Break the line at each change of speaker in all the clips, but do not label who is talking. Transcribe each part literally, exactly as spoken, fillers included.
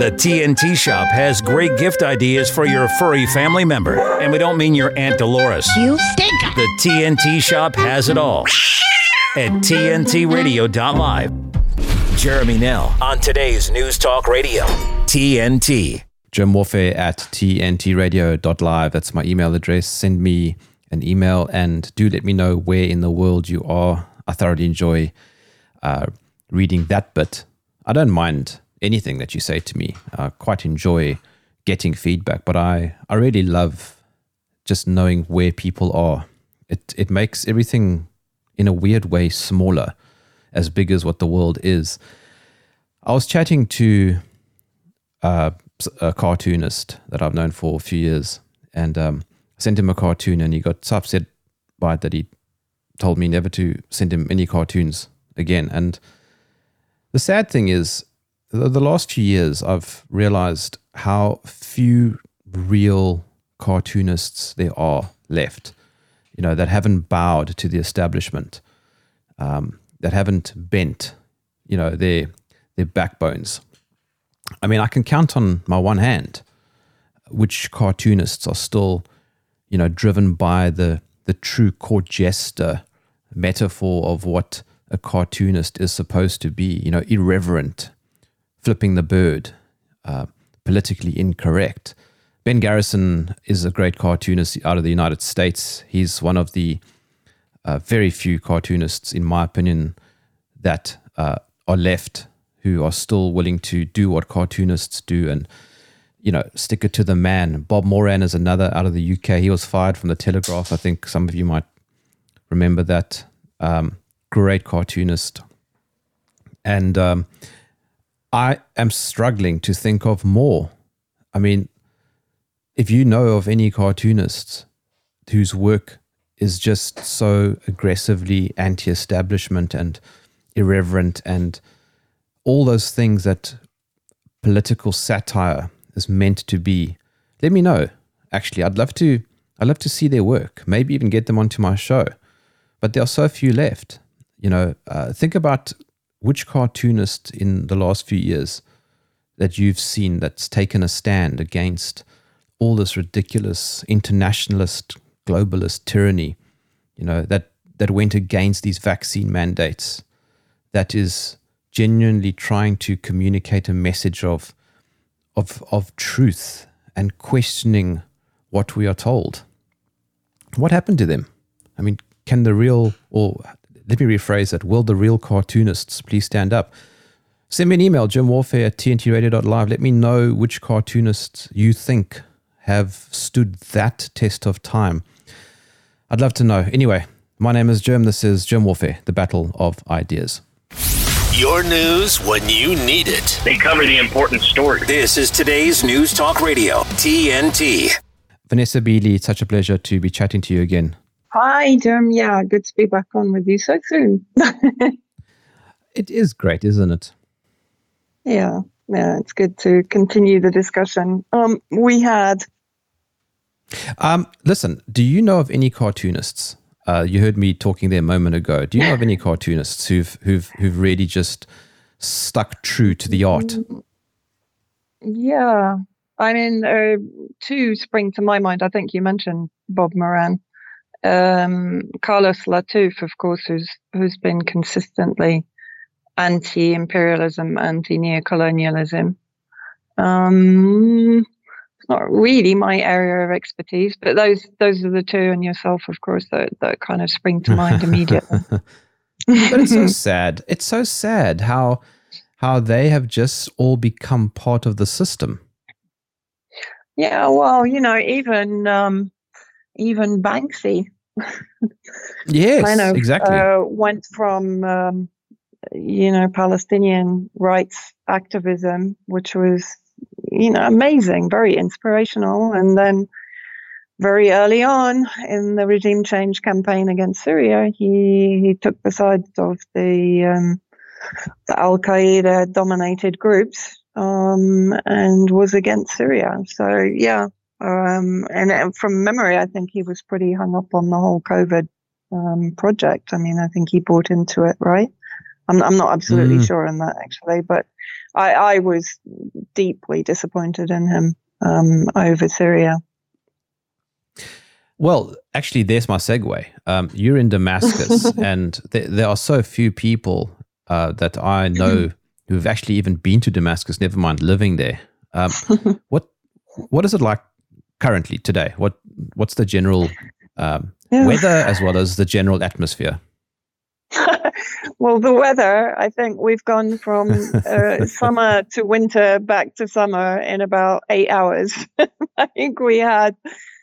The T N T Shop has great gift ideas for your furry family member. And we don't mean your Aunt Dolores.
You stink!
The T N T Shop has it all at T N T radio dot live. Jeremy Nell on today's News Talk Radio, T N T.
Germ Warfare at T N T radio dot live. That's my email address. Send me an email and do let me know where in the world you are. I thoroughly enjoy uh, reading that bit. I don't mind anything that you say to me. I quite enjoy getting feedback, but I, I really love just knowing where people are. It it makes everything in a weird way smaller, as big as what the world is. I was chatting to uh, a cartoonist that I've known for a few years, and um, I sent him a cartoon, and he got so upset by it that he told me never to send him any cartoons again. And the sad thing is, the, the last few years, I've realized how few real cartoonists there are left, you know, that haven't bowed to the establishment, um, that haven't bent, you know, their their backbones. I mean, I can count on my one hand which cartoonists are still, you know, driven by the the true court jester metaphor of what a cartoonist is supposed to be, you know, irreverent, flipping the bird, uh, politically incorrect. Ben Garrison is a great cartoonist out of the United States. He's one of the uh, very few cartoonists, in my opinion, that uh, are left who are still willing to do what cartoonists do and, you know, stick it to the man. Bob Moran is another out of the U K. He was fired from the Telegraph. I think some of you might remember that. Um, great cartoonist. And um, I am struggling to think of more. I mean, if you know of any cartoonists whose work is just so aggressively anti-establishment and irreverent and all those things that political satire is meant to be, let me know. Actually, I'd love to I'd love to see their work, maybe even get them onto my show. But there are so few left. You know, uh, think about which cartoonist in the last few years that you've seen that's taken a stand against all this ridiculous internationalist, globalist tyranny, you know, that, that went against these vaccine mandates, that is genuinely trying to communicate a message of, of, of truth and questioning what we are told. What happened to them? I mean, can the real, or let me rephrase that, will the real cartoonists please stand up? Send me an email, Germ Warfare at T N T radio dot live. Let me know which cartoonists you think have stood that test of time. I'd love to know. Anyway, my name is Germ. This is Germ Warfare, the battle of ideas.
Your news when you need it.
They cover the important stories.
This is today's News Talk Radio, T N T.
Vanessa Beeley, it's such a pleasure to be chatting to you again.
Hi, Germ. Yeah, good to be back on with you so soon.
It is great, isn't it?
Yeah, yeah, it's good to continue the discussion. Um, we had...
Um, listen, do you know of any cartoonists? Uh, you heard me talking there a moment ago. Do you know of any cartoonists who've who've who've really just stuck true to the art?
Yeah, I mean, uh, two spring to my mind. I think you mentioned Bob Moran. Um, Carlos Latouf, of course, who's who's been consistently anti-imperialism, anti-neocolonialism. Um, it's not really my area of expertise, but those those are the two, and yourself, of course, that, that kind of spring to mind immediately.
But it's so sad. It's so sad how how they have just all become part of the system.
Yeah, well, you know, even um, even Banksy.
Yes,
kind of,
exactly.
Uh, went from um, you know Palestinian rights activism, which was you know amazing, very inspirational, and then very early on in the regime change campaign against Syria, he he took the side of the um, the Al Qaeda dominated groups um, and was against Syria. So yeah. Um, and, and from memory, I think he was pretty hung up on the whole COVID um, project. I mean, I think he bought into it, right? I'm, I'm not absolutely mm. sure on that, actually. But I, I was deeply disappointed in him um, over Syria.
Well, actually, there's my segue. Um, you're in Damascus, and th- there are so few people uh, that I know who've actually even been to Damascus, never mind living there. Um, what what is it like currently today? What What's the general um,
yeah.
weather as well as the general atmosphere?
Well, the weather, I think we've gone from uh, summer to winter back to summer in about eight hours. I think we had,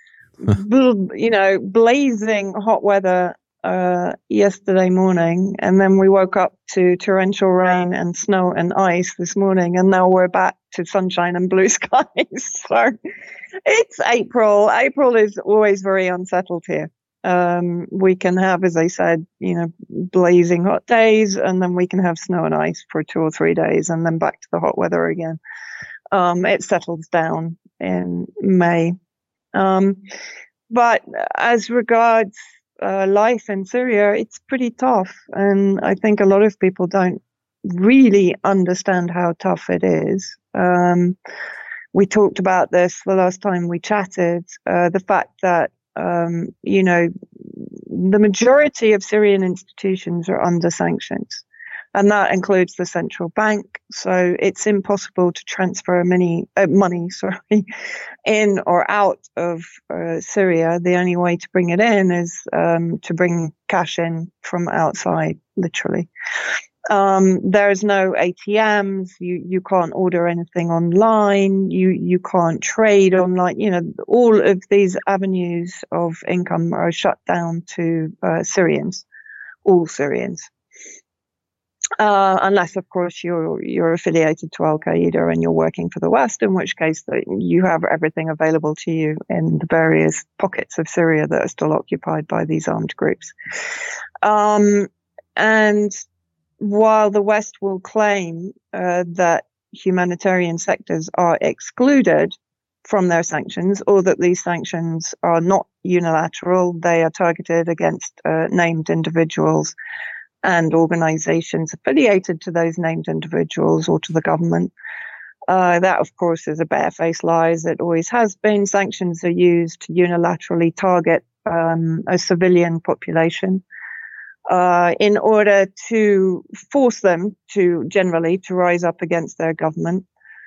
you know, blazing hot weather uh, yesterday morning, and then we woke up to torrential rain and snow and ice this morning, and now we're back to sunshine and blue skies. So it's April. April is always very unsettled here. Um, we can have, as I said, you know, blazing hot days, and then we can have snow and ice for two or three days, and then back to the hot weather again. Um, it settles down in May. Um, but as regards uh, life in Syria, it's pretty tough, and I think a lot of people don't really understand how tough it is. Um, we talked about this the last time we chatted, uh, the fact that Um, you know, the majority of Syrian institutions are under sanctions, and that includes the central bank. So it's impossible to transfer many, uh, money, sorry, in or out of uh, Syria. The only way to bring it in is um, to bring cash in from outside, literally. Um, there's no A T Ms. You you can't order anything online. You you can't trade online. You know, all of these avenues of income are shut down to uh, Syrians, all Syrians, uh, unless of course you're you're affiliated to Al Qaeda and you're working for the West, in which case you have everything available to you in the various pockets of Syria that are still occupied by these armed groups, um, and. While the West will claim uh, that humanitarian sectors are excluded from their sanctions, or that these sanctions are not unilateral, they are targeted against uh, named individuals and organizations affiliated to those named individuals or to the government. Uh, that, of course, is a barefaced lie, as it always has been. Sanctions are used to unilaterally target um, a civilian population. Uh, in order to force them to generally to rise up against their government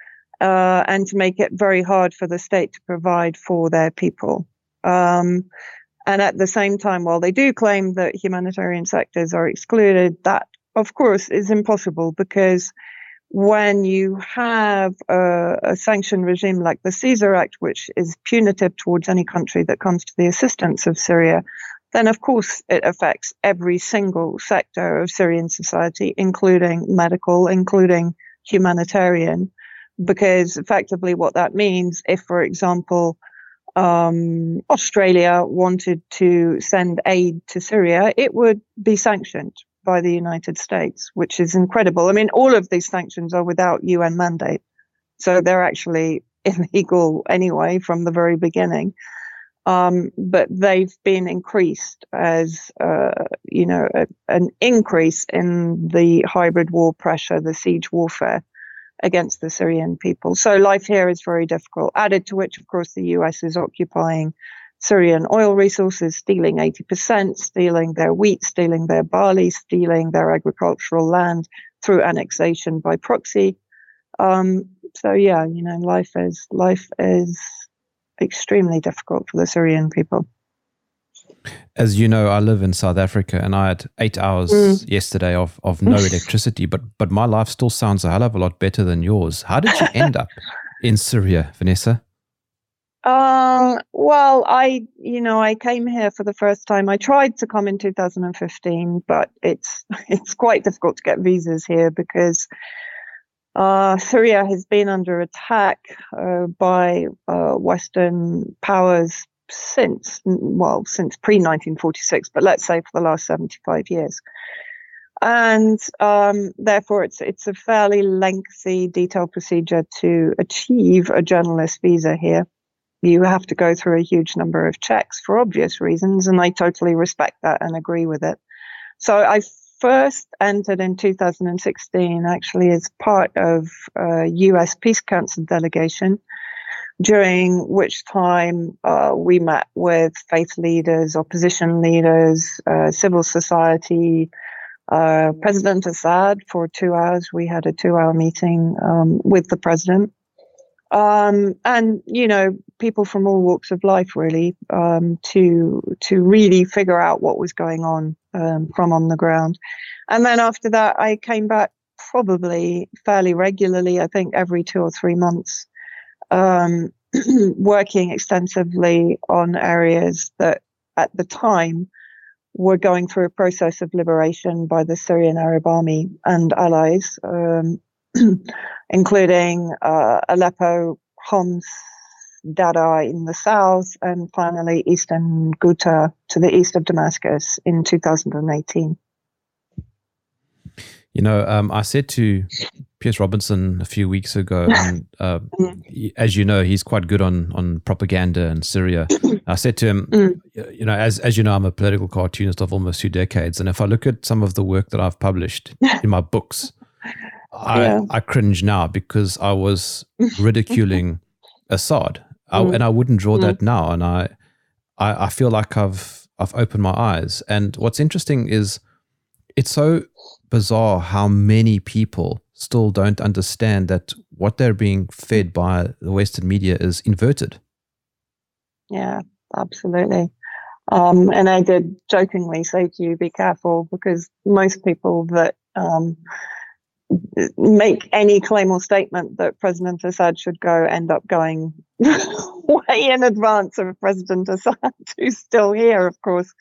uh, and to make it very hard for the state to provide for their people. Um, and at the same time, while they do claim that humanitarian sectors are excluded, that, of course, is impossible, because when you have a, a sanction regime like the Caesar Act, which is punitive towards any country that comes to the assistance of Syria, then of course it affects every single sector of Syrian society, including medical, including humanitarian, because effectively what that means, if, for example, um, Australia wanted to send aid to Syria, it would be sanctioned by the United States, which is incredible. I mean, all of these sanctions are without U N mandate, so they're actually illegal anyway from the very beginning. Um, but they've been increased as, uh, you know, a, an increase in the hybrid war pressure, the siege warfare against the Syrian people. So life here is very difficult, added to which, of course, the U S is occupying Syrian oil resources, stealing eighty percent, stealing their wheat, stealing their barley, stealing their agricultural land through annexation by proxy. Um, so, yeah, you know, life is life is... extremely difficult for the Syrian people.
As you know, I live in South Africa, and I had eight hours mm. yesterday of, of no electricity, but but my life still sounds a hell of a lot better than yours. How did you end up in Syria, Vanessa?
Um, well, I, you know, I came here for the first time. I tried to come in two thousand fifteen, but it's it's quite difficult to get visas here because Uh, Syria has been under attack uh, by uh, Western powers since, well, since pre nineteen forty-six, but let's say for the last seventy-five years. And um, therefore, it's it's a fairly lengthy, detailed procedure to achieve a journalist visa here. You have to go through a huge number of checks for obvious reasons, and I totally respect that and agree with it. So I first entered in two thousand sixteen, actually, as part of a U S Peace Council delegation, during which time uh, we met with faith leaders, opposition leaders, uh, civil society, uh, President Assad for two hours. We had a two-hour meeting um, with the president. Um, and, you know, people from all walks of life, really, um, to to really figure out what was going on um, from on the ground. And then after that, I came back probably fairly regularly, I think every two or three months, um, working extensively on areas that at the time were going through a process of liberation by the Syrian Arab Army and allies, um, including uh, Aleppo, Homs, Dada in the south, and finally eastern Ghouta to the east of Damascus in two thousand eighteen.
You know, um, I said to Piers Robinson a few weeks ago, and uh, as you know, he's quite good on on propaganda in Syria. I said to him, mm. you know, as as you know, I'm a political cartoonist of almost two decades, and if I look at some of the work that I've published in my books, I, yeah. I cringe now because I was ridiculing Assad, I, mm. and I wouldn't draw mm. that now. And I, I, I feel like I've I've opened my eyes. And what's interesting is it's so bizarre how many people still don't understand that what they're being fed by the Western media is inverted.
Yeah, absolutely. Um, and I did jokingly say to you, be careful, because most people that um, make any claim or statement that President Assad should go end up going way in advance of President Assad, who's still here, of course.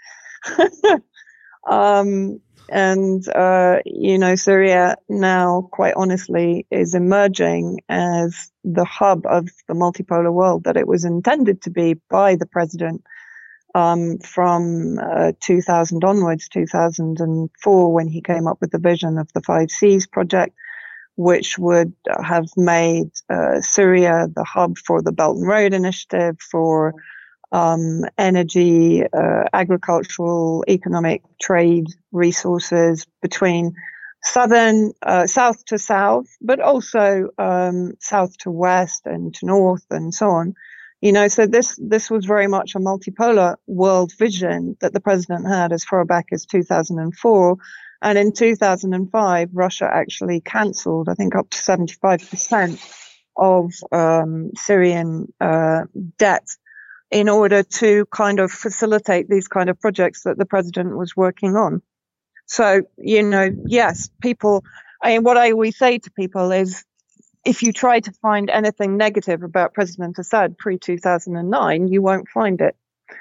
um, and, uh, you know, Syria now, quite honestly, is emerging as the hub of the multipolar world that it was intended to be by the president um, from uh, two thousand onwards, two thousand four, when he came up with the vision of the Five Seas project, which would have made uh, Syria the hub for the Belt and Road Initiative, for um, energy, uh, agricultural, economic, trade resources between southern, uh, south to south, but also um, south to west and to north and so on. You know, so this this was very much a multipolar world vision that the president had as far back as two thousand four. And in two thousand five, Russia actually cancelled, I think, up to seventy-five percent of um, Syrian uh, debt in order to kind of facilitate these kind of projects that the president was working on. So, you know, yes, people, I mean, what I always say to people is, if you try to find anything negative about President Assad pre two thousand nine, you won't find it.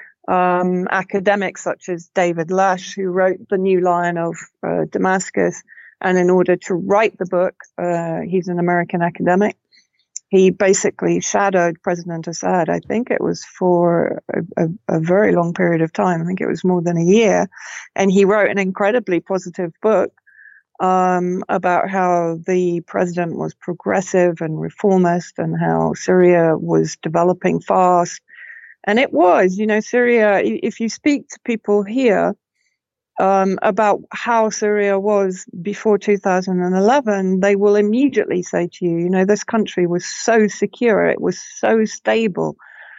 Um, academics such as David Lash, who wrote The New Lion of uh, Damascus, and in order to write the book, uh, he's an American academic, he basically shadowed President Assad. I think it was for a, a, a very long period of time. I think it was more than a year. And he wrote an incredibly positive book um, about how the president was progressive and reformist and how Syria was developing fast. And it was, you know, Syria, if you speak to people here um, about how Syria was before two thousand eleven, they will immediately say to you, you know, this country was so secure, it was so stable.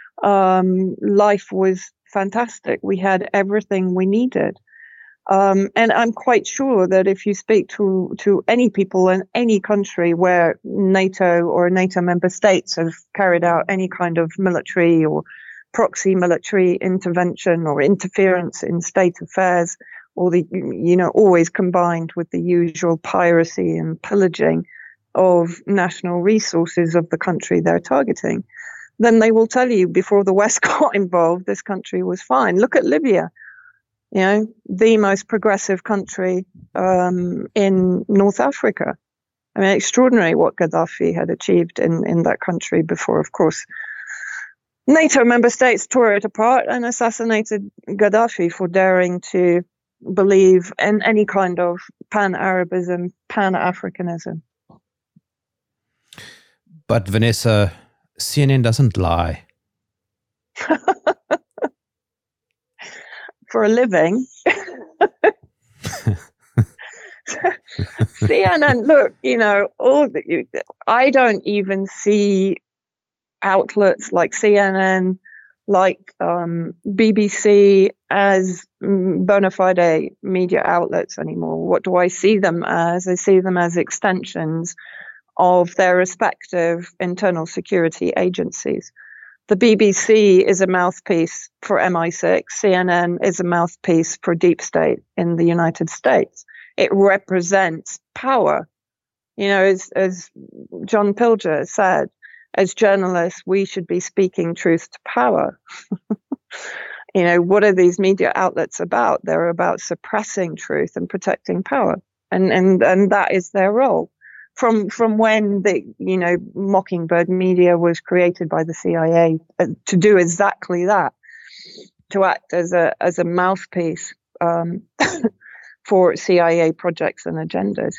Um, life was fantastic. We had everything we needed. Um, and I'm quite sure that if you speak to, to any people in any country where NATO or NATO member states have carried out any kind of military or proxy military intervention or interference in state affairs, or the, you know, always combined with the usual piracy and pillaging of national resources of the country they're targeting, then they will tell you before the West got involved, this country was fine. Look at Libya, you know, the most progressive country um, in North Africa. I mean, extraordinary what Gaddafi had achieved in, in that country before, of course, NATO member states tore it apart and assassinated Gaddafi for daring to believe in any kind of pan-Arabism, pan-Africanism.
But Vanessa, C N N doesn't lie.
For a living. C N N, look, you know, all the, I don't even see outlets like C N N, like um, B B C as bona fide media outlets anymore. What do I see them as? I see them as extensions of their respective internal security agencies. The B B C is a mouthpiece for M I six. C N N is a mouthpiece for deep state in the United States. It represents power. You know, as, as John Pilger said, as journalists, we should be speaking truth to power. You know, what are these media outlets about? They're about suppressing truth and protecting power. And and and that is their role. From from when the, you know, Mockingbird Media was created by the C I A uh, to do exactly that, to act as a as a mouthpiece um, for C I A projects and agendas.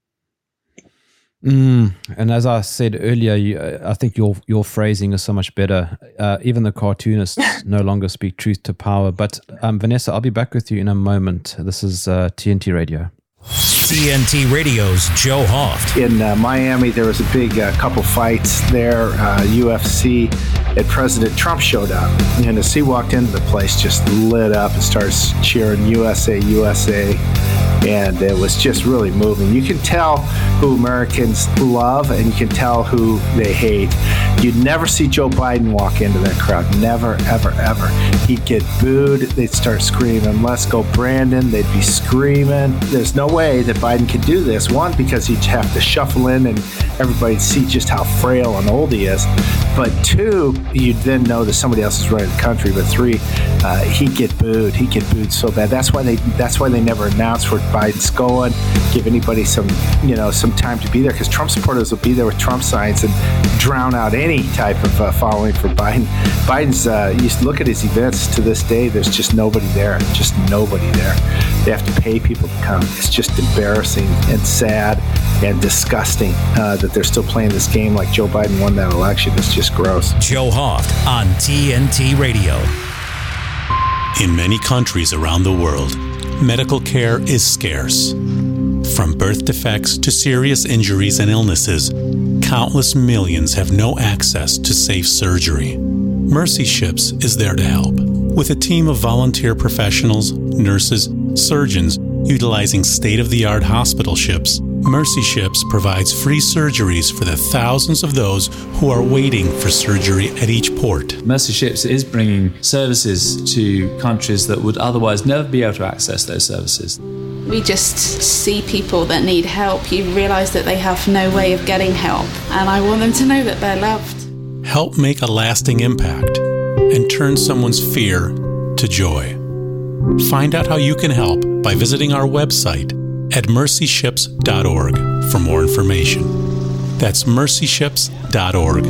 Mm, and as I said earlier, you, I think your your phrasing is so much better. Uh, even the cartoonists no longer speak truth to power. But um, Vanessa, I'll be back with you in a moment. This is uh, T N T Radio.
T N T Radio's Joe Hoft.
In uh, Miami, there was a big uh, couple fights there. Uh, U F C and President Trump showed up. And as he walked into the place, just lit up and starts cheering U S A, U S A. And it was just really moving. You can tell who Americans love and you can tell who they hate. You'd never see Joe Biden walk into that crowd. Never, ever, ever. He'd get booed. They'd start screaming, "Let's go, Brandon." They'd be screaming. There's no way that Biden could do this. One, because he'd have to shuffle in and everybody'd see just how frail and old he is. But two, you'd then know that somebody else is running the country. But three, uh, he'd get booed. He'd get booed so bad. That's why they. That's why they never announced where Biden's going. Give anybody some, you know, some time to be there, because Trump supporters will be there with Trump signs and drown out any type of uh, following for Biden. Biden's. Uh, you look at his events to this day. There's just nobody there. Just nobody there. They have to pay people to come. It's just embarrassing and sad and disgusting uh, that they're still playing this game like Joe Biden won that election. It's just gross.
Joe Hoft on T N T Radio.
In many countries around the world, medical care is scarce. From birth defects to serious injuries and illnesses, countless millions have no access to safe surgery. Mercy Ships is there to help. With a team of volunteer professionals, nurses, surgeons, utilizing state-of-the-art hospital ships, Mercy Ships provides free surgeries for the thousands of those who are waiting for surgery at each port.
Mercy Ships is bringing services to countries that would otherwise never be able to access those services.
We just see people that need help. You realise that they have no way of getting help, and I want them to know that they're loved.
Help make a lasting impact and turn someone's fear to joy. Find out how you can help by visiting our website at mercy ships dot org for more information. That's mercy ships dot org.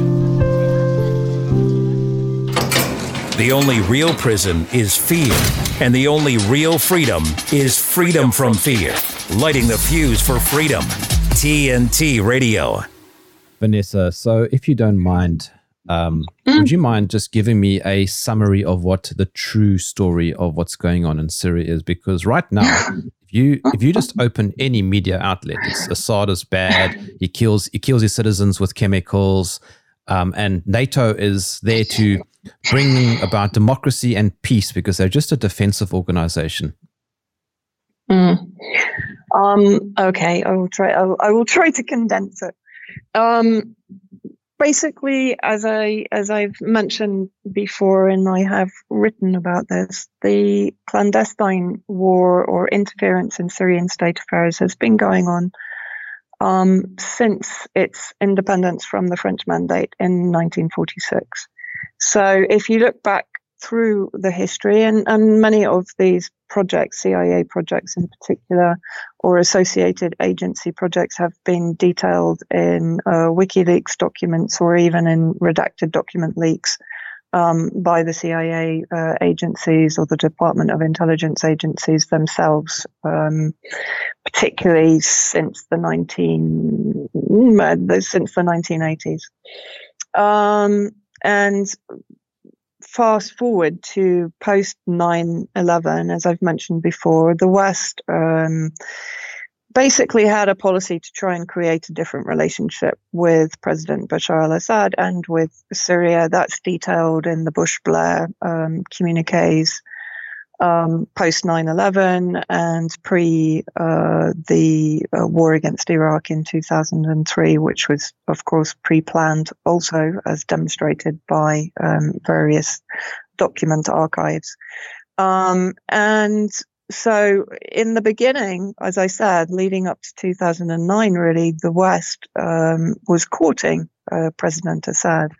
The only real prison is fear, and the only real freedom is freedom from fear. Lighting the fuse for freedom. T N T Radio.
Vanessa, so if you don't mind, um, mm. would you mind just giving me a summary of what the true story of what's going on in Syria is? Because right now, if you if you just open any media outlet, it's Assad is bad. He kills he kills his citizens with chemicals, um, and NATO is there to bring about democracy and peace because they're just a defensive organization.
Mm. Um, okay, I will try. I will, I will try to condense it. Um, basically, as I as I've mentioned before, and I have written about this, the clandestine war or interference in Syrian state affairs has been going on um, since its independence from the French Mandate in nineteen forty-six. So, if you look back through the history, and, and many of these projects, C I A projects in particular, or associated agency projects have been detailed in uh, WikiLeaks documents or even in redacted document leaks um, by the C I A uh, agencies or the Department of Intelligence agencies themselves, um, particularly since the nineteen since the nineteen eighties. Um, and fast forward to post nine eleven, as I've mentioned before, the West um, basically had a policy to try and create a different relationship with President Bashar al-Assad and with Syria. That's detailed in the Bush-Blair um, communiques um, post nine eleven and pre uh, the uh, war against Iraq in two thousand three, which was, of course, pre-planned also, as demonstrated by um, various document archives. Um, and so in the beginning, as I said, leading up to two thousand nine, really, the West um, was courting uh, President Assad.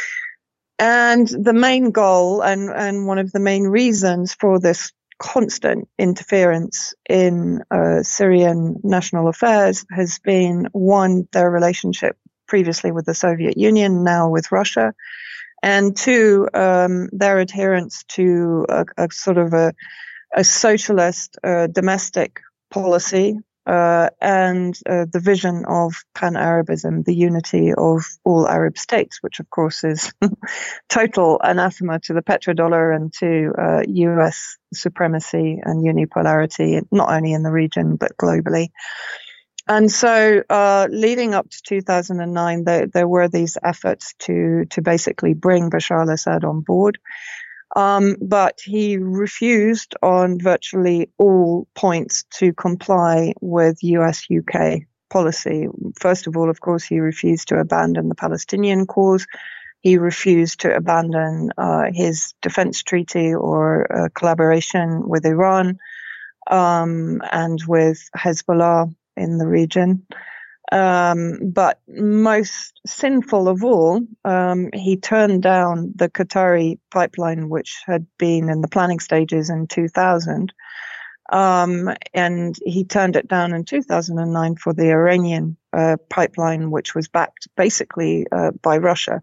And the main goal and, and one of the main reasons for this constant interference in uh, Syrian national affairs has been, one, their relationship previously with the Soviet Union, now with Russia, and two, um, their adherence to a, a sort of a, a socialist uh, domestic policy uh, and uh, the vision of pan-Arabism, the unity of all Arab states, which of course is total anathema to the petrodollar and to uh, U S supremacy and unipolarity, not only in the region but globally. And so uh, leading up to two thousand nine, there, there were these efforts to, to basically bring Bashar al-Assad on board. Um, but he refused on virtually all points to comply with U S U K policy. First of all, of course, he refused to abandon the Palestinian cause. He refused to abandon uh, his defense treaty or uh, collaboration with Iran um, and with Hezbollah in the region. Um, but most sinful of all, um, he turned down the Qatari pipeline, which had been in the planning stages in two thousand. Um, and he turned it down in two thousand nine for the Iranian uh, pipeline, which was backed basically uh, by Russia.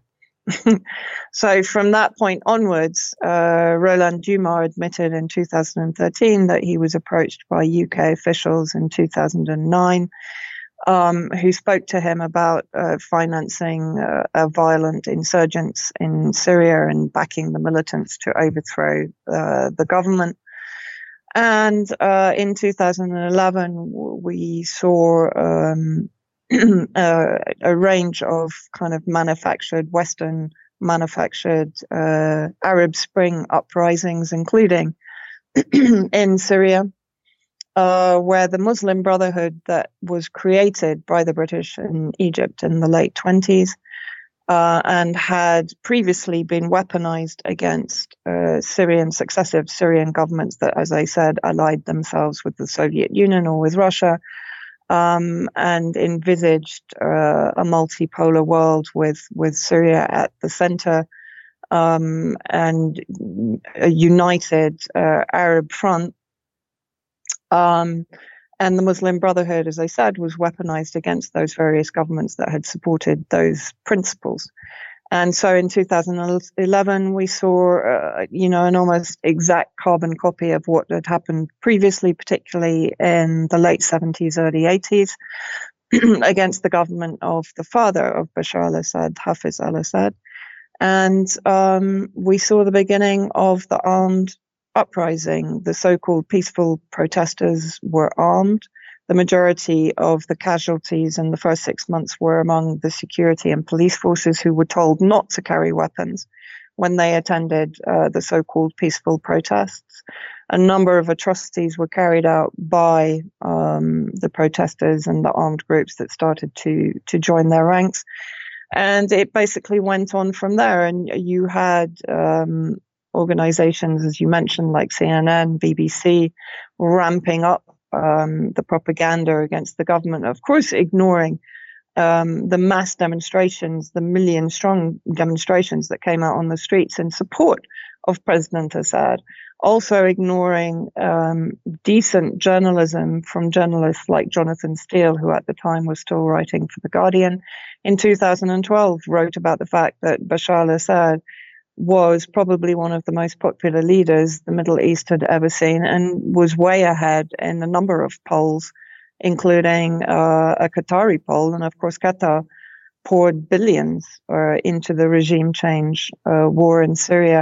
So from that point onwards, uh, Roland Dumas admitted in two thousand thirteen that he was approached by U K officials in two thousand nine. Um, who spoke to him about uh, financing uh, a violent insurgents in Syria and backing the militants to overthrow uh, the government. And uh, in two thousand eleven, we saw um, a, a range of kind of manufactured, Western manufactured uh, Arab Spring uprisings, including in Syria. Uh, where the Muslim Brotherhood that was created by the British in Egypt in the late twenties uh, and had previously been weaponized against uh, Syrian, successive Syrian governments that, as I said, allied themselves with the Soviet Union or with Russia um, and envisaged uh, a multipolar world with, with Syria at the center um, and a united uh, Arab front. Um, and the Muslim Brotherhood, as I said, was weaponized against those various governments that had supported those principles. And so in two thousand eleven, we saw, uh, you know, an almost exact carbon copy of what had happened previously, particularly in the late seventies, early eighties, against the government of the father of Bashar al-Assad, Hafez al-Assad. And um, we saw the beginning of the armed uprising. The so-called peaceful protesters were armed. The majority of the casualties in the first six months were among the security and police forces who were told not to carry weapons when they attended uh, the so-called peaceful protests. A number of atrocities were carried out by um, the protesters and the armed groups that started to, to join their ranks. And it basically went on from there. And you had um, organizations, as you mentioned, like C N N, B B C, ramping up um, the propaganda against the government, of course, ignoring um, the mass demonstrations, the million-strong demonstrations that came out on the streets in support of President Assad, also ignoring um, decent journalism from journalists like Jonathan Steele, who at the time was still writing for The Guardian. In two thousand twelve, wrote about the fact that Bashar al-Assad was probably one of the most popular leaders the Middle East had ever seen and was way ahead in a number of polls, including uh, a Qatari poll. And of course, Qatar poured billions uh, into the regime change uh, war in Syria.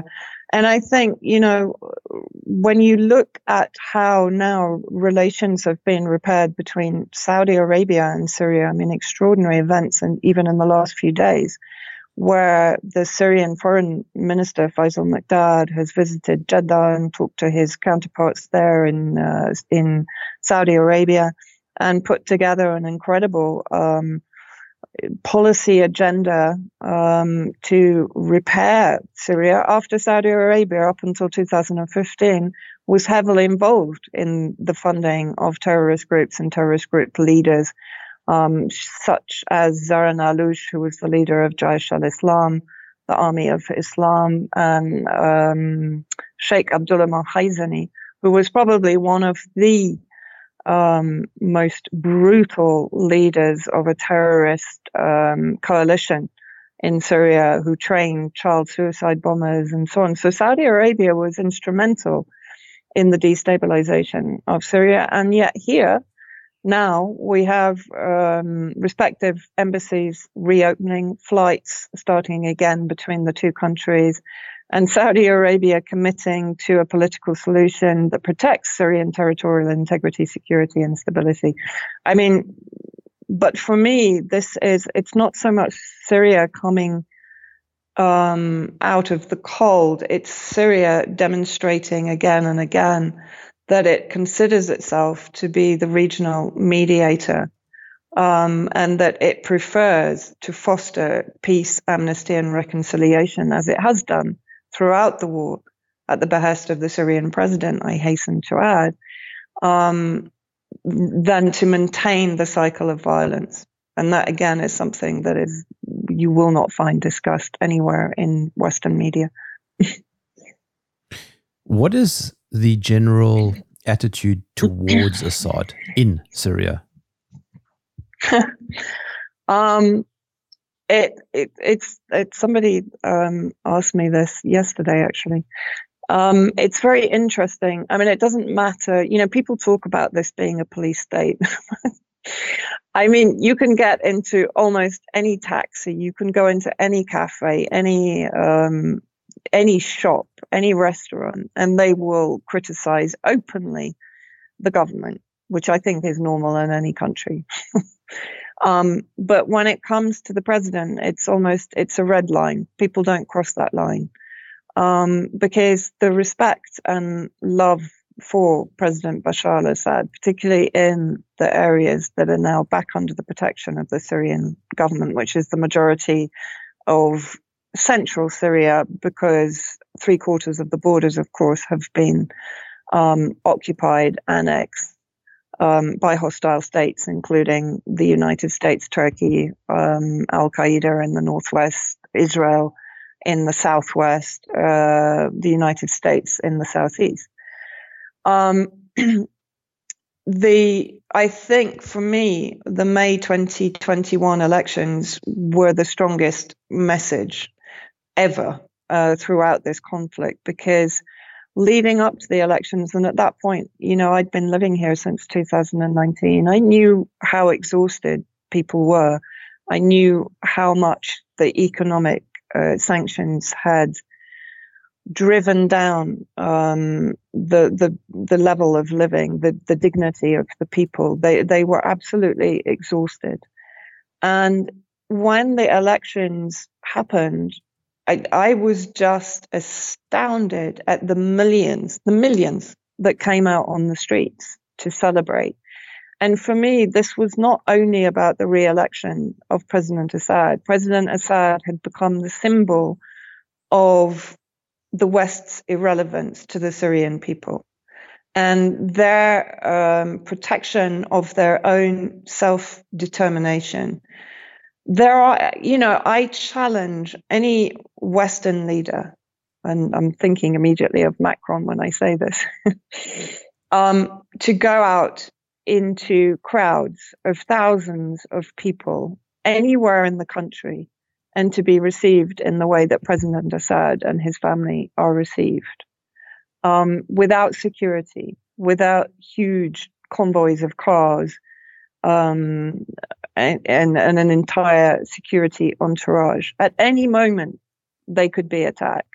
And I think, you know, when you look at how now relations have been repaired between Saudi Arabia and Syria, I mean, extraordinary events, and even in the last few days, where the Syrian foreign minister, Faisal Maqdad, has visited Jeddah and talked to his counterparts there in, uh, in Saudi Arabia and put together an incredible um, policy agenda um, to repair Syria after Saudi Arabia, up until two thousand fifteen, was heavily involved in the funding of terrorist groups and terrorist group leaders, um, such as Zaran Aloush, who was the leader of Jaish al-Islam, the Army of Islam, and um, Sheikh Abdullah Malhaizani, who was probably one of the Um, most brutal leaders of a terrorist um, coalition in Syria, who trained child suicide bombers and so on. So Saudi Arabia was instrumental in the destabilization of Syria. And yet here, now we have um, respective embassies reopening, flights starting again between the two countries, and Saudi Arabia committing to a political solution that protects Syrian territorial integrity, security, and stability. I mean, but for me, this is, it's not so much Syria coming um, out of the cold, it's Syria demonstrating again and again that it considers itself to be the regional mediator, um, and that it prefers to foster peace, amnesty, and reconciliation, as it has done throughout the war, at the behest of the Syrian president, I hasten to add, um, than to maintain the cycle of violence. And that, again, is something that is you will not find discussed anywhere in Western media.
What is the general attitude towards Assad in Syria?
um, it, it it's it's somebody um, asked me this yesterday, actually. Um, it's very interesting. I mean, it doesn't matter. You know, people talk about this being a police state. I mean, you can get into almost any taxi, you can go into any cafe, any um, any shop, any restaurant, and they will criticize openly the government, which I think is normal in any country. um, but when it comes to the president, it's almost, it's a red line. People don't cross that line. Um, because the respect and love for President Bashar al-Assad, particularly in the areas that are now back under the protection of the Syrian government, which is the majority of central Syria, because three quarters of the borders, of course, have been um, occupied, annexed um, by hostile states, including the United States, Turkey, um, Al-Qaeda in the northwest, Israel in the southwest, uh, the United States in the southeast. Um, the I think for me, the May twenty twenty-one elections were the strongest message ever uh, throughout this conflict, because leading up to the elections, and at that point, you know, I'd been living here since two thousand nineteen. I knew how exhausted people were. I knew how much the economic uh, sanctions had driven down um, the the the level of living, the the dignity of the people. They they were absolutely exhausted. And when the elections happened, I, I was just astounded at the millions, the millions that came out on the streets to celebrate. And for me, this was not only about the re-election of President Assad. President Assad had become the symbol of the West's irrelevance to the Syrian people and their um, protection of their own self-determination. There are, you know, I challenge any Western leader, and I'm thinking immediately of Macron when I say this, um, to go out into crowds of thousands of people anywhere in the country and to be received in the way that President Assad and his family are received, um, without security, without huge convoys of cars, um, and, and, and an entire security entourage. At any moment, they could be attacked.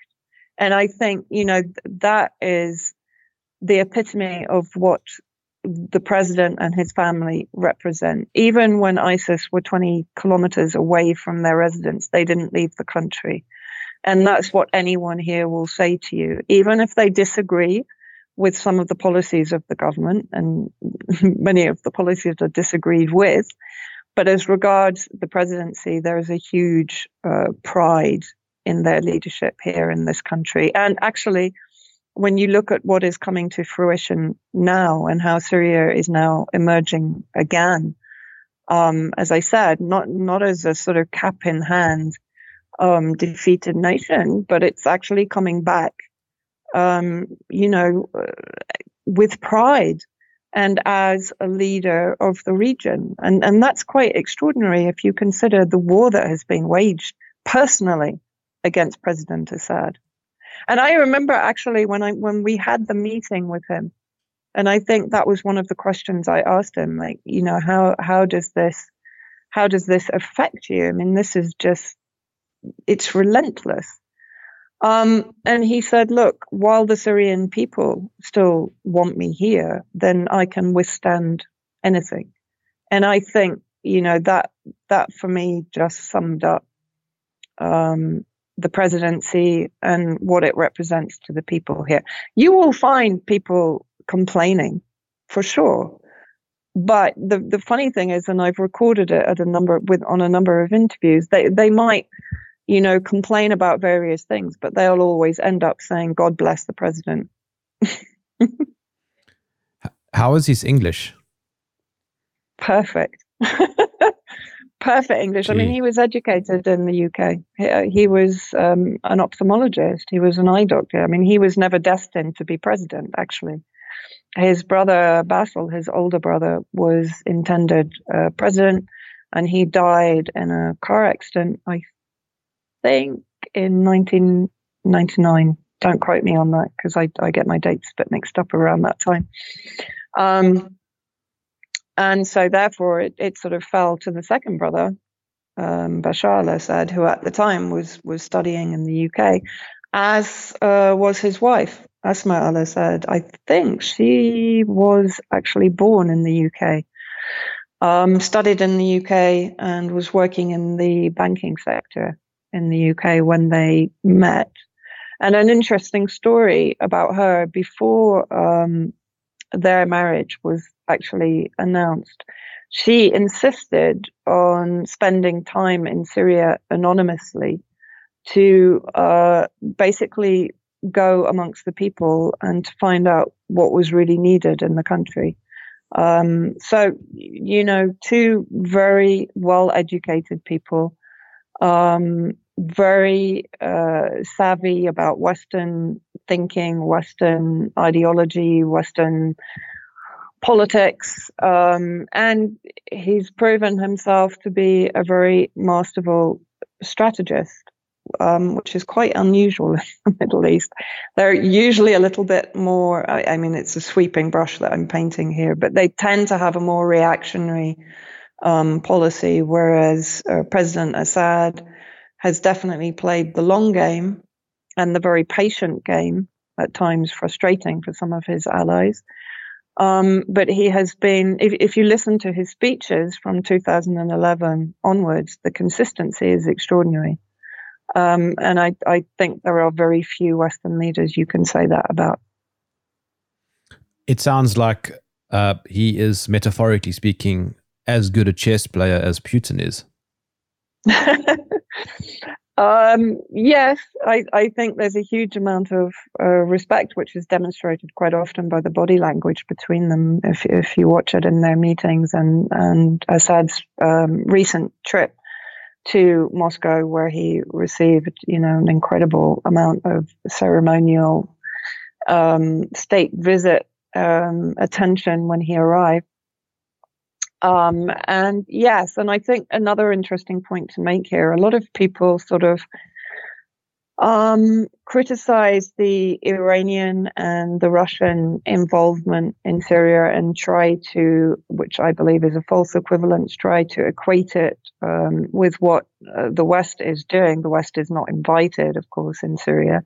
And I think, you know, that is the epitome of what the president and his family represent. Even when ISIS were twenty kilometers away from their residence, they didn't leave the country. And that's what anyone here will say to you, even if they disagree with some of the policies of the government, and many of the policies are disagreed with. But as regards the presidency, there is a huge uh, pride in their leadership here in this country. And actually, when you look at what is coming to fruition now and how Syria is now emerging again, um, as I said, not not as a sort of cap in hand um, defeated nation, but it's actually coming back, um, you know, uh, with pride and as a leader of the region. And, and that's quite extraordinary if you consider the war that has been waged personally against President Assad. And I remember actually when I when we had the meeting with him, and I think that was one of the questions I asked him, like, you know, how how does this how does this affect you? I mean, this is just, it's relentless. Um, and he said, look, while the Syrian people still want me here, then I can withstand anything. And I think, you know, that that for me just summed up um, the presidency and what it represents to the people here. You will find people complaining, for sure. But the, the funny thing is, and I've recorded it at a number with on a number of interviews, they they might, you know, complain about various things, but they'll always end up saying, God bless the president.
How is his English?
Perfect. Perfect English. Gee. I mean, he was educated in the U K. He, he was um, an ophthalmologist. He was an eye doctor. I mean, he was never destined to be president, actually. His brother, Basil, his older brother, was intended uh, president, and he died in a car accident, I think, in nineteen ninety-nine. Don't quote me on that, because I, I get my dates a bit mixed up around that time. Um, and so therefore it, it sort of fell to the second brother, um, Bashar al-Assad, who at the time was, was studying in the U K, as uh, was his wife, Asma al-Assad. I think she was actually born in the U K, um, studied in the U K, and was working in the banking sector in the U K when they met. And an interesting story about her, before um, their marriage was actually announced, she insisted on spending time in Syria anonymously to uh, basically go amongst the people and to find out what was really needed in the country. Um, so, you know, two very well-educated people, um, very uh, savvy about Western thinking, Western ideology, Western politics, um, and he's proven himself to be a very masterful strategist, um, which is quite unusual in the Middle East. They're usually a little bit more, I, I mean, it's a sweeping brush that I'm painting here, but they tend to have a more reactionary um, policy, whereas uh, President Assad has definitely played the long game and the very patient game, at times frustrating for some of his allies. Um, but he has been, if, if you listen to his speeches from two thousand eleven onwards, the consistency is extraordinary. Um, and I, I think there are very few Western leaders you can say that about.
It sounds like uh, he is, metaphorically speaking, as good a chess player as Putin is.
Um, yes, I, I think there's a huge amount of uh, respect, which is demonstrated quite often by the body language between them. If if you watch it in their meetings, and and Assad's um, recent trip to Moscow, where he received, you know, an incredible amount of ceremonial um, state visit um, attention when he arrived. Um, and yes, and I think another interesting point to make here, a lot of people sort of um, criticize the Iranian and the Russian involvement in Syria and try to, which I believe is a false equivalence, try to equate it um, with what uh, the West is doing. The West is not invited, of course, in Syria.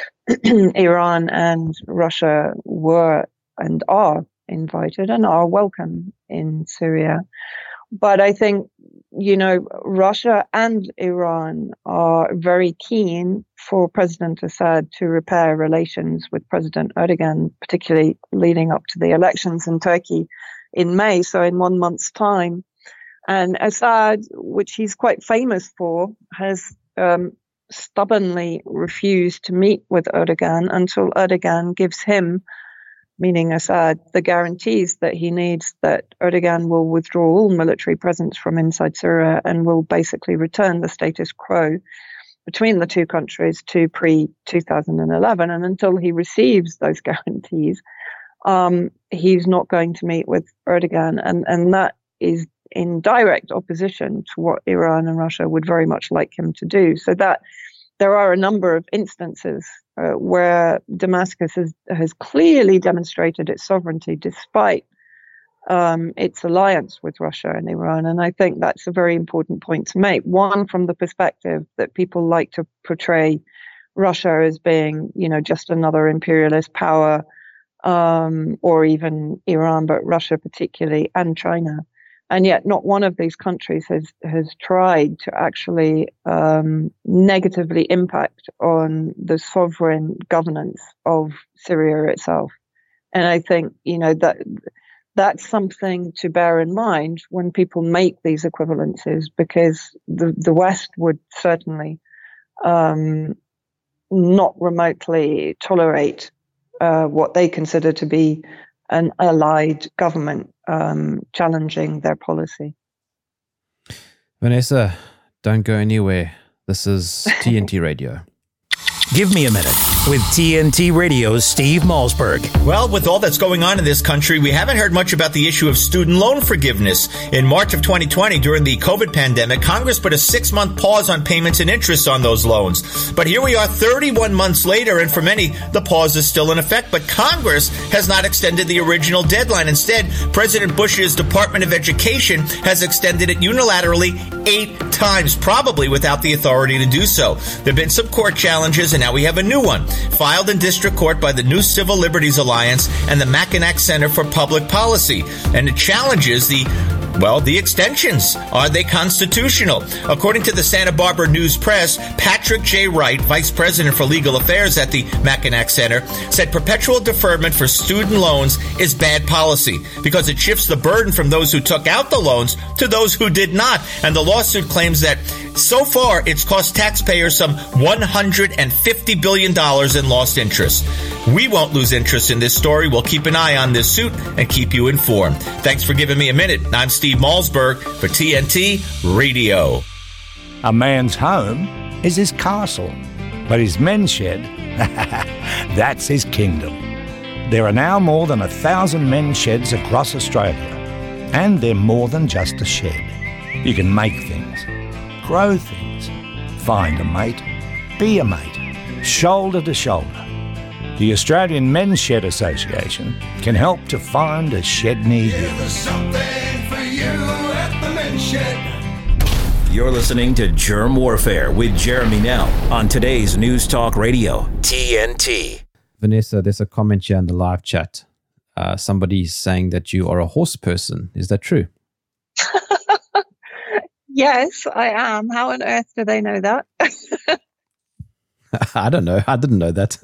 Iran and Russia were and are invited and are welcome in Syria. But I think, you know, Russia and Iran are very keen for President Assad to repair relations with President Erdogan, particularly leading up to the elections in Turkey in May, so in one month's time. And Assad, which he's quite famous for, has um, stubbornly refused to meet with Erdogan until Erdogan gives him, meaning Assad, the guarantees that he needs that Erdogan will withdraw all military presence from inside Syria and will basically return the status quo between the two countries to pre two thousand eleven. And until he receives those guarantees, um, he's not going to meet with Erdogan. And, and that is in direct opposition to what Iran and Russia would very much like him to do. So that there are a number of instances uh, where Damascus has, has clearly demonstrated its sovereignty despite um, its alliance with Russia and Iran. And I think that's a very important point to make. One, from the perspective that people like to portray Russia as being, you know, just another imperialist power, um, or even Iran, but Russia particularly, and China. And yet not one of these countries has, has tried to actually um, negatively impact on the sovereign governance of Syria itself. And I think, you know, that that's something to bear in mind when people make these equivalences, because the, the West would certainly um, not remotely tolerate uh, what they consider to be an allied government um, challenging their policy.
Vanessa, don't go anywhere. This is T N T Radio.
Give me a minute with T N T Radio's Steve Malzberg.
Well, with all that's going on in this country, we haven't heard much about the issue of student loan forgiveness. In March of twenty twenty, during the COVID pandemic, Congress put a six-month pause on payments and interest on those loans. But here we are thirty-one months later, and for many, the pause is still in effect. But Congress has not extended the original deadline. Instead, President Bush's Department of Education has extended it unilaterally eight times, probably without the authority to do so. There have been some court challenges, and now we have a new one, filed in district court by the New Civil Liberties Alliance and the Mackinac Center for Public Policy. And it challenges the, well, the extensions. Are they constitutional? According to the Santa Barbara News Press, Patrick J. Wright, Vice President for Legal Affairs at the Mackinac Center, said perpetual deferment for student loans is bad policy because it shifts the burden from those who took out the loans to those who did not. And the lawsuit claims that so far it's cost taxpayers some one hundred fifty billion dollars in lost interest. We won't lose interest in this story. We'll keep an eye on this suit and keep you informed. Thanks for giving me a minute. I'm Steve Malzberg for T N T Radio.
A man's home is his castle, but his men's shed, that's his kingdom. There are now more than a thousand men's sheds across Australia, and they're more than just a shed. You can make things, grow things, find a mate, be a mate, shoulder to shoulder. The Australian Men's Shed Association can help to find a shed near you.
There's something for you at the Men's Shed.
You're listening to Germ Warfare with Jeremy Nell on today's News Talk Radio, T N T.
Vanessa, there's a comment here in the live chat. Uh, somebody's saying that you are a horse person. Is that true?
Yes, I am. How on earth do they know that?
I don't know. I didn't know that.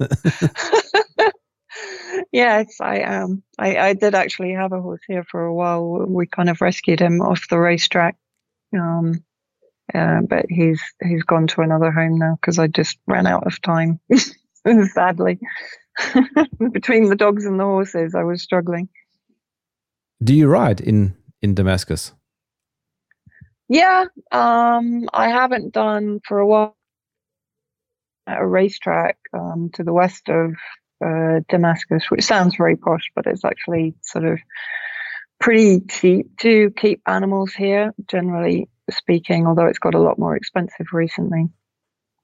Yes, I am. I, I did actually have a horse here for a while. We kind of rescued him off the racetrack. Um, uh, but he's he's gone to another home now because I just ran out of time, sadly. Between the dogs and the horses, I was struggling.
Do you ride in, in Damascus?
Yeah, um, I haven't done for a while at a racetrack um, to the west of uh, Damascus, which sounds very posh, but it's actually sort of pretty cheap to keep animals here, generally speaking, although it's got a lot more expensive recently.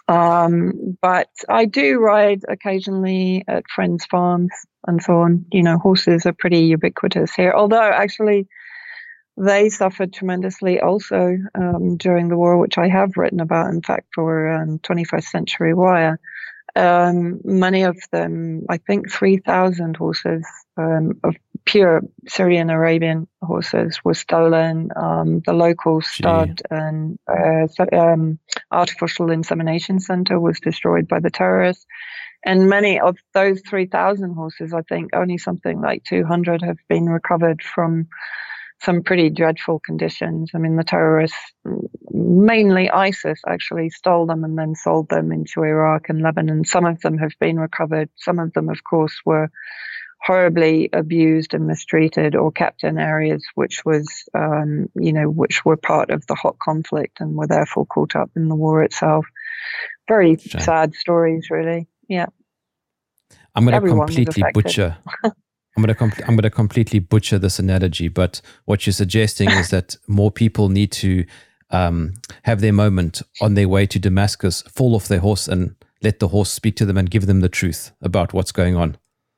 Um, but I do ride occasionally at friends' farms and so on. You know, horses are pretty ubiquitous here, although actually they suffered tremendously also um, during the war, which I have written about, in fact, for um, twenty-first Century Wire. Um, many of them, I think three thousand horses um, of pure Syrian Arabian horses were stolen. Um, the local stud and uh, so, um, artificial insemination center was destroyed by the terrorists. And many of those three thousand horses, I think only something like two hundred have been recovered from some pretty dreadful conditions. I mean, the terrorists, mainly ISIS, actually stole them and then sold them into Iraq and Lebanon. Some of them have been recovered. Some of them, of course, were horribly abused and mistreated or kept in areas which was, um, you know, which were part of the hot conflict and were therefore caught up in the war itself. Very Shame. sad stories, really. Yeah.
I'm going to completely butcher. I'm going to com- I'm going to completely butcher this analogy, but what you're suggesting is that more people need to um, have their moment on their way to Damascus, fall off their horse, and let the horse speak to them and give them the truth about what's going on.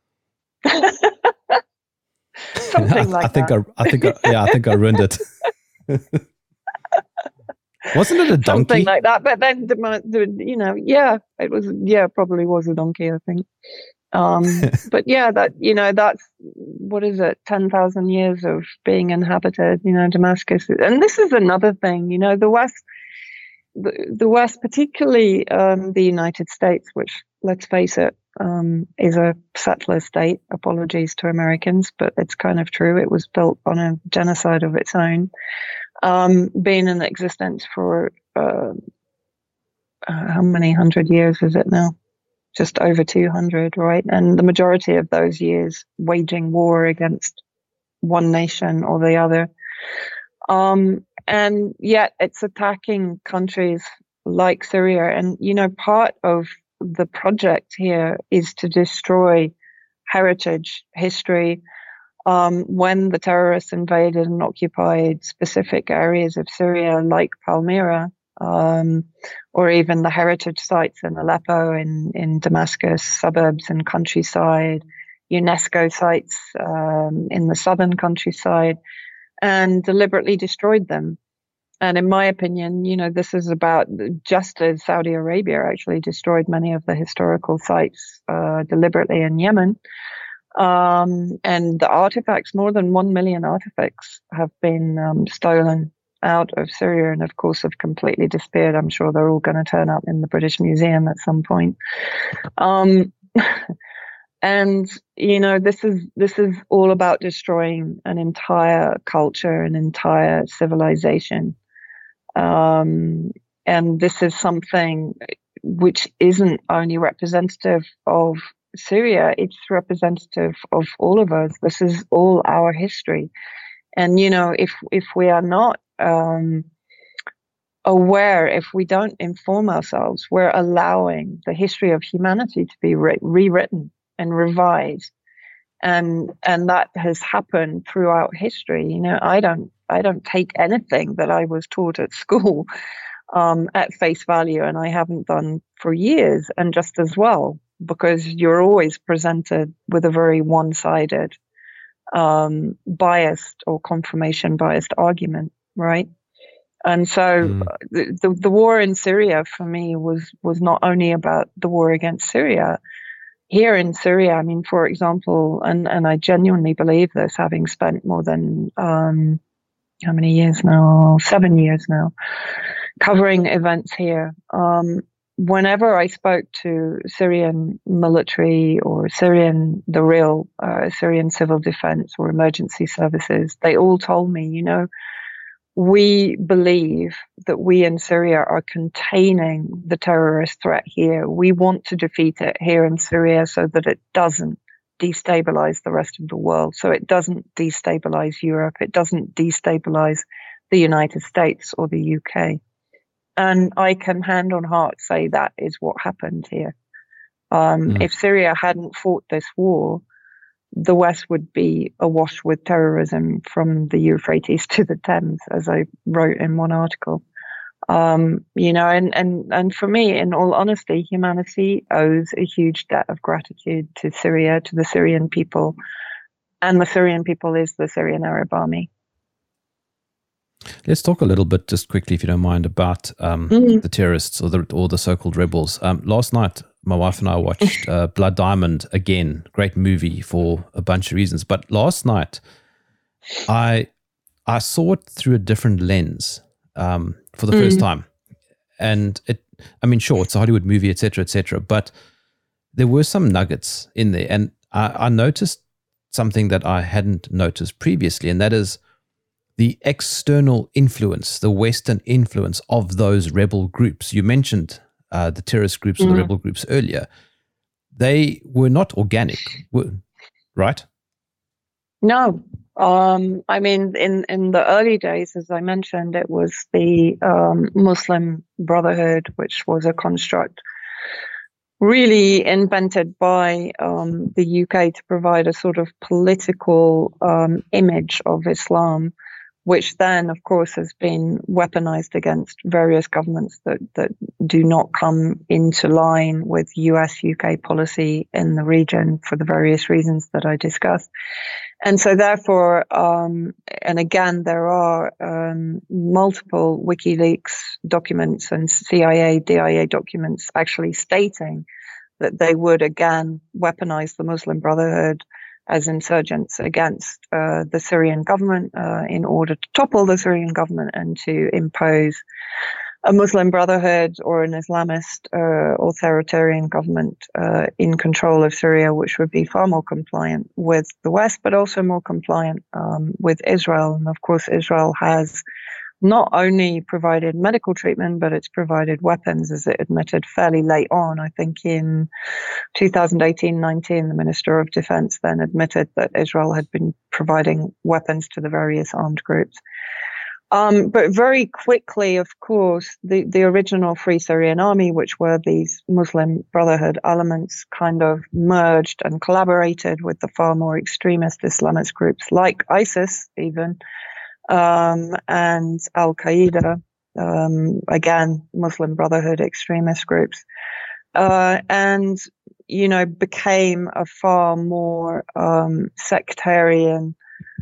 Something like
I, I think
that.
I, I think I, yeah, I think I ruined it. Wasn't it a donkey?
Something like that, but then the, the you know, yeah, it was, yeah, probably was a donkey, I think. Um, but yeah, that, you know, that's, what is it, ten thousand years of being inhabited, you know, Damascus. And this is another thing, you know, the West, the, the West, particularly um, the United States, which, let's face it, um, is a settler state. Apologies to Americans, but it's kind of true. It was built on a genocide of its own. Um, been in existence for uh, uh, how many hundred years is it now? Just over two hundred, right? And the majority of those years waging war against one nation or the other. Um, and yet it's attacking countries like Syria. And, you know, part of the project here is to destroy heritage, history. Um, when the terrorists invaded and occupied specific areas of Syria like Palmyra, Um, or even the heritage sites in Aleppo, in, in Damascus, suburbs and countryside, UNESCO sites um, in the southern countryside, and deliberately destroyed them. And in my opinion, you know, this is about, just as Saudi Arabia actually destroyed many of the historical sites uh, deliberately in Yemen. Um, and the artifacts, more than one million artifacts have been um, stolen out of Syria and of course have completely disappeared. I'm sure they're all going to turn up in the British Museum at some point. Um, and, you know, this is, this is all about destroying an entire culture, an entire civilization. Um, and this is something which isn't only representative of Syria, it's representative of all of us. This is all our history. And, you know, if, if we are not Um, aware, if we don't inform ourselves, we're allowing the history of humanity to be re- rewritten and revised, and and that has happened throughout history. You know, I don't I don't take anything that I was taught at school um, at face value, and I haven't done for years, and just as well, because you're always presented with a very one-sided, um, biased or confirmation biased argument. Right. And so mm. the, the the war in Syria for me was was not only about the war against Syria. Here in Syria, I mean, for example, and, and I genuinely believe this, having spent more than um, how many years now? Seven years now, covering events here. Um, whenever I spoke to Syrian military or Syrian, the real uh, Syrian civil defense or emergency services, they all told me, you know, we believe that we in Syria are containing the terrorist threat here. We want to defeat it here in Syria so that it doesn't destabilize the rest of the world, so it doesn't destabilize Europe, it doesn't destabilize the United States or the U K. And I can hand on heart say that is what happened here. Um, mm. If Syria hadn't fought this war, the West would be awash with terrorism from the Euphrates to the Thames, as I wrote in one article. Um, you know, and, and, and for me, in all honesty, humanity owes a huge debt of gratitude to Syria, to the Syrian people. And the Syrian people is the Syrian Arab Army.
Let's talk a little bit, just quickly, if you don't mind, about um, mm-hmm. the terrorists or the or the so-called rebels. Um, last night, my wife and I watched uh, Blood Diamond again. Great movie for a bunch of reasons. But last night, I I saw it through a different lens um, for the mm. first time. And it, I mean, sure, it's a Hollywood movie, et cetera, et cetera. But there were some nuggets in there. And I, I noticed something that I hadn't noticed previously, and that is the external influence, the Western influence of those rebel groups. You mentioned uh, the terrorist groups mm. or the rebel groups earlier. They were not organic, were, right?
No. Um, I mean, in, in the early days, as I mentioned, it was the um, Muslim Brotherhood, which was a construct really invented by um, the U K to provide a sort of political um, image of Islam, which then, of course, has been weaponized against various governments that, that do not come into line with U S U K policy in the region for the various reasons that I discussed. And so therefore, um, and again, there are um, multiple WikiLeaks documents and C I A, D I A documents actually stating that they would again weaponize the Muslim Brotherhood as insurgents against uh, the Syrian government uh, in order to topple the Syrian government and to impose a Muslim Brotherhood or an Islamist uh, authoritarian government uh, in control of Syria, which would be far more compliant with the West, but also more compliant um, with Israel. And of course, Israel has not only provided medical treatment, but it's provided weapons, as it admitted fairly late on. I think in two thousand eighteen nineteen, the Minister of Defense then admitted that Israel had been providing weapons to the various armed groups. Um, but very quickly, of course, the, the original Free Syrian Army, which were these Muslim Brotherhood elements, kind of merged and collaborated with the far more extremist Islamist groups like ISIS even, um, and Al-Qaeda, um, again, Muslim Brotherhood extremist groups, uh, and, you know, became a far more um, sectarian,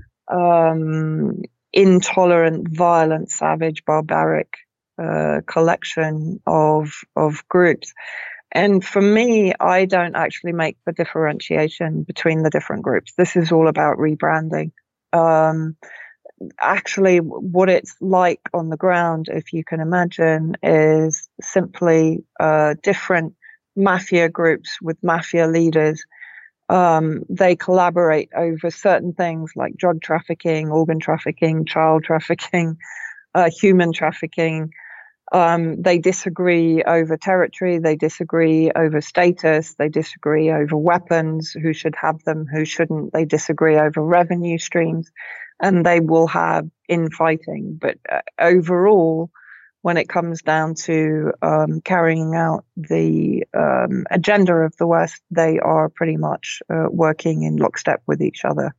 um, intolerant, violent, savage, barbaric uh, collection of of groups. And for me, I don't actually make the differentiation between the different groups. This is all about rebranding. Um, actually, what it's like on the ground, if you can imagine, is simply uh, different mafia groups with mafia leaders. Um, they collaborate over certain things like drug trafficking, organ trafficking, child trafficking, uh, human trafficking. Um, they disagree over territory. They disagree over status. They disagree over weapons, who should have them, who shouldn't. They disagree over revenue streams, and they will have infighting. But uh, overall, when it comes down to um, carrying out the um, agenda of the West, they are pretty much uh, working in lockstep with each other.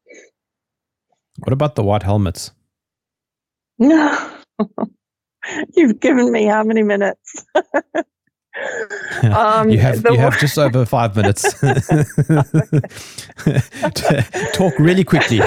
What about the white helmets?
No, you've given me how many minutes?
um, you have the, you have just over five minutes. Talk really quickly.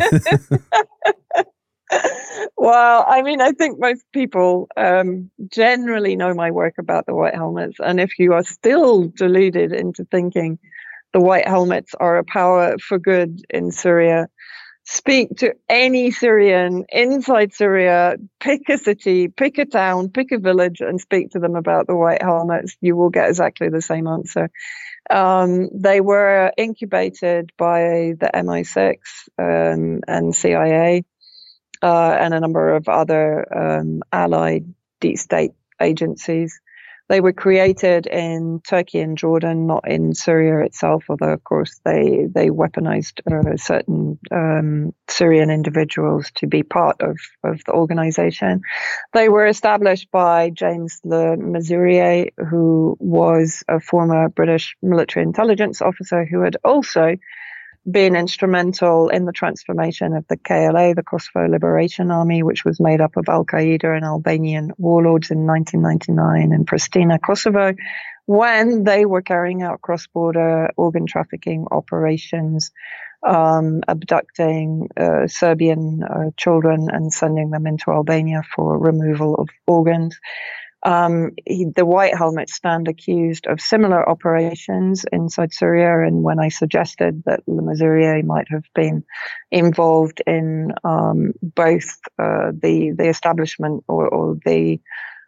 Well, I mean, I think most people um, generally know my work about the White Helmets. And if you are still deluded into thinking the White Helmets are a power for good in Syria, speak to any Syrian inside Syria, pick a city, pick a town, pick a village, and speak to them about the White Helmets. You will get exactly the same answer. Um, they were incubated by the M I six um, and C I A. Uh, and a number of other um, allied deep state agencies. They were created in Turkey and Jordan, not in Syria itself, although, of course, they, they weaponized uh, certain um, Syrian individuals to be part of, of the organization. They were established by James Le Mesurier, who was a former British military intelligence officer who had also been instrumental in the transformation of the K L A, the Kosovo Liberation Army, which was made up of Al-Qaeda and Albanian warlords in nineteen ninety-nine in Pristina, Kosovo, when they were carrying out cross-border organ trafficking operations, um, abducting uh, Serbian uh, children and sending them into Albania for removal of organs. Um, he, the White Helmets stand accused of similar operations inside Syria, and when I suggested that Le Mesurier might have been involved in um, both uh, the the establishment or, or the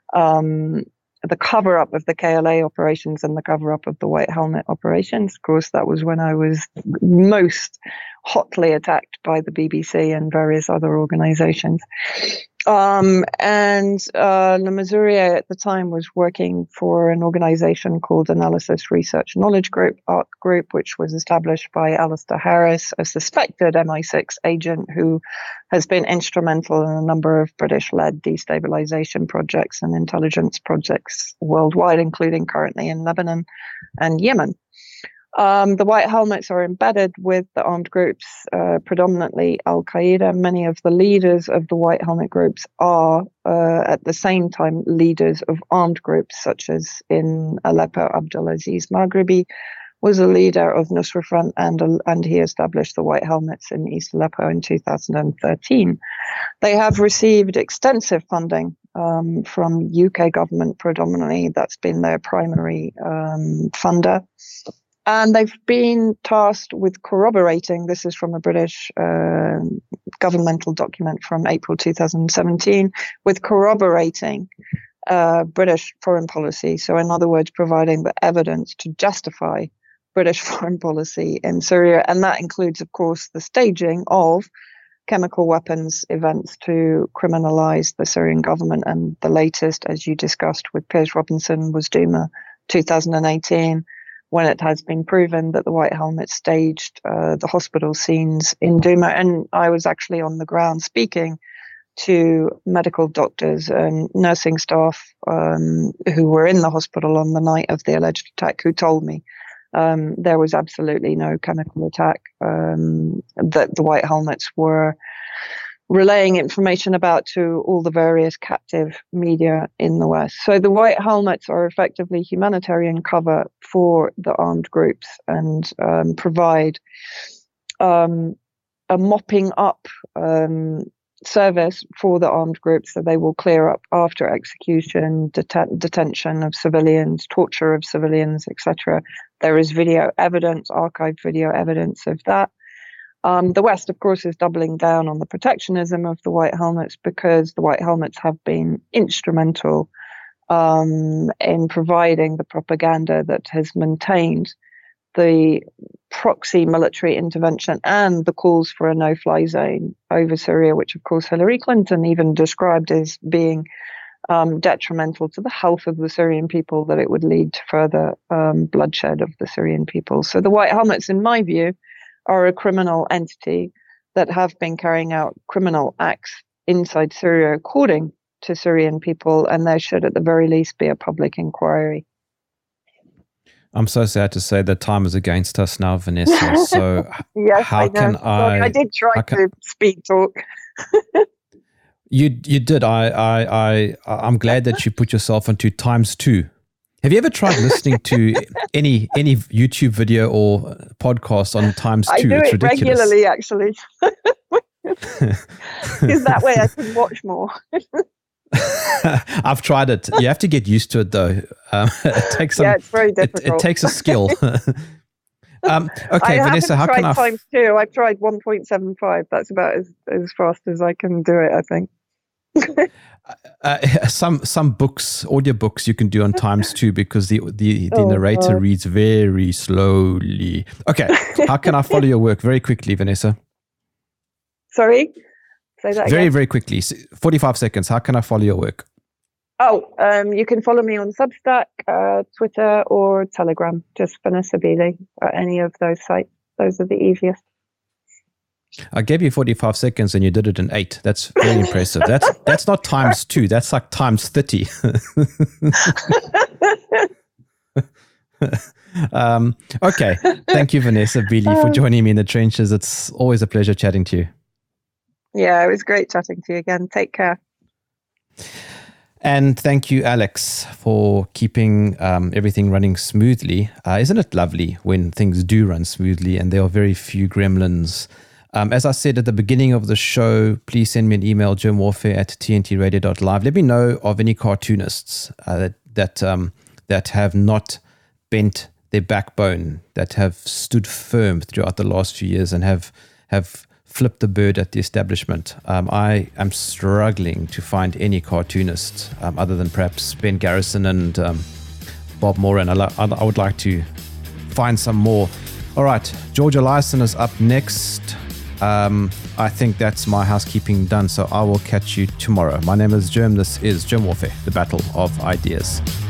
um, the cover-up of the K L A operations and the cover-up of the White Helmet operations, of course, that was when I was most hotly attacked by the B B C and various other organizations. Um, and uh, Le Mesurier at the time was working for an organization called Analysis Research Knowledge Group, ARC Group, which was established by Alistair Harris, a suspected M I six agent who has been instrumental in a number of British-led destabilization projects and intelligence projects worldwide, including currently in Lebanon and Yemen. Um, the White Helmets are embedded with the armed groups, uh, predominantly Al-Qaeda. Many of the leaders of the White Helmet groups are, uh, at the same time, leaders of armed groups, such as in Aleppo, Abdulaziz Maghribi was a leader of Nusra Front, and, and he established the White Helmets in East Aleppo in two thousand thirteen. They have received extensive funding um, from U K government predominantly. That's been their primary um, funder. And they've been tasked with corroborating, this is from a British uh, governmental document from April two thousand seventeen, with corroborating uh, British foreign policy. So in other words, providing the evidence to justify British foreign policy in Syria. And that includes, of course, the staging of chemical weapons events to criminalize the Syrian government. And the latest, as you discussed with Piers Robinson, was Douma two thousand eighteen, when it has been proven that the White Helmets staged uh, the hospital scenes in Douma. And I was actually on the ground speaking to medical doctors and nursing staff um, who were in the hospital on the night of the alleged attack, who told me um, there was absolutely no chemical attack, um, that the White Helmets were relaying information about to all the various captive media in the West. So the White Helmets are effectively humanitarian cover for the armed groups and um, provide um, a mopping up um, service for the armed groups that they will clear up after execution, det- detention of civilians, torture of civilians, et cetera. There is video evidence, archived video evidence of that. Um, the West, of course, is doubling down on the protectionism of the White Helmets because the White Helmets have been instrumental um, in providing the propaganda that has maintained the proxy military intervention and the calls for a no-fly zone over Syria, which, of course, Hillary Clinton even described as being um, detrimental to the health of the Syrian people, that it would lead to further um, bloodshed of the Syrian people. So the White Helmets, in my view, are a criminal entity that have been carrying out criminal acts inside Syria according to Syrian people, and there should at the very least be a public inquiry.
I'm so sad to say that time is against us now, Vanessa. So
yes,
how
I know.
can I...
I did try
can,
to speed talk.
you you did. I, I, I, I'm glad that you put yourself into times two. Have you ever tried listening to any any YouTube video or podcast on times two?
I do
it's
it
ridiculous.
regularly, actually. Because that way I can watch more.
I've tried it. You have to get used to it, though. Um, it takes some.
Yeah, it's very difficult.
It, it takes a skill. um, okay,
I
Vanessa, how
tried
can I? F-
times two. I've tried one point seven five. That's about as as fast as I can do it, I think.
Uh, some some books, audio books, you can do on times two because the the, the
oh,
narrator
God.
reads very slowly. Okay, how can I follow your work? Very quickly, Vanessa.
Sorry, say that
Very
again.
very quickly, forty-five seconds. How can I follow your work?
Oh, um, you can follow me on Substack, uh, Twitter, or Telegram. Just Vanessa Beeley at any of those sites. Those are the easiest.
I gave you forty-five seconds and you did it in eight. That's very impressive. That's that's not times two. That's like times thirty. um, okay. Thank you, Vanessa Beeley, for joining me in the trenches. It's always a pleasure chatting to you.
Yeah, it was great chatting to you again. Take care.
And thank you, Alex, for keeping um, everything running smoothly. Uh, isn't it lovely when things do run smoothly and there are very few gremlins? Um, as I said at the beginning of the show, please send me an email, germwarfare at t n t radio dot live. Let me know of any cartoonists uh, that that, um, that have not bent their backbone, that have stood firm throughout the last few years and have have flipped the bird at the establishment. Um, I am struggling to find any cartoonists um, other than perhaps Ben Garrison and um, Bob Moran. I, lo- I would like to find some more. All right, George Eliason is up next. Um, I think that's my housekeeping done, so I will catch you tomorrow. My name is Germ. This is Germ Warfare, the battle of ideas.